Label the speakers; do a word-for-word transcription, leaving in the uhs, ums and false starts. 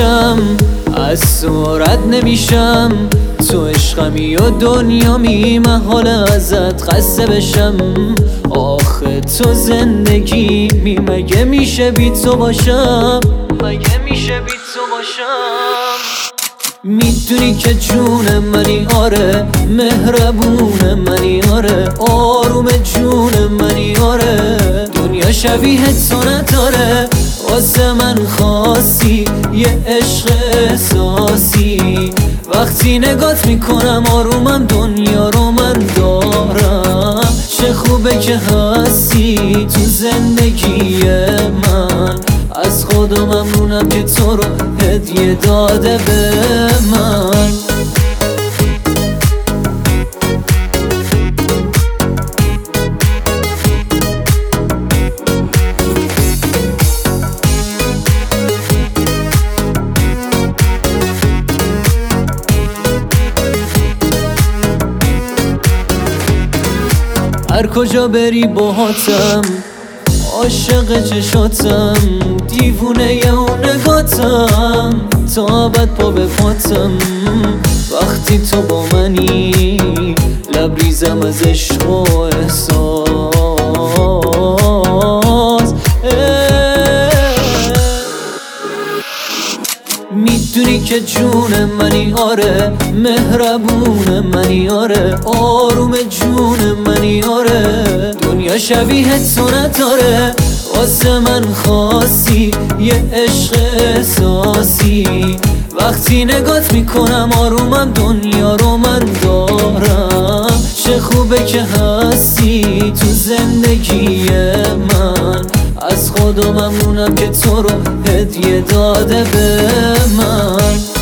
Speaker 1: نمیشم، از تو رد نمیشم. تو عشقمی و دنیامی، محال ازت خسته بشم. آخه تو زندگی می، مگه میشه بی تو باشم؟ مگه میشه بی تو باشم؟ میدونی که جون منی، آره مهربون منی، آره آروم جون منی، آره دنیا شبیه تو نداره. واسه من خاصی، یه عشق احساسی. وقتی نگات میکنم آرومم، دنیا رو من دارم. چه خوبه که هستی تو زندگی من. از خدا ممنونم که تو رو هدیه داده به من. هر کجا بری باهاتم، عاشق چشاتم، دیوونه ی اون نگاتم، تا ابد پا به پاتم. وقتی تو با منی، لبریزم از عشق و احساس. میدونی که جون منی، آره مهربون منی، آره آروم جون منی، آره دنیا شبیه تو نداره. واسه من خاصی، یه عشق احساسی. وقتی نگات میکنم آرومم، دنیا رو من دارم. چه خوبه که هستی تو زندگی من. از خدا ممنونم که تو رو هدیه داده به من.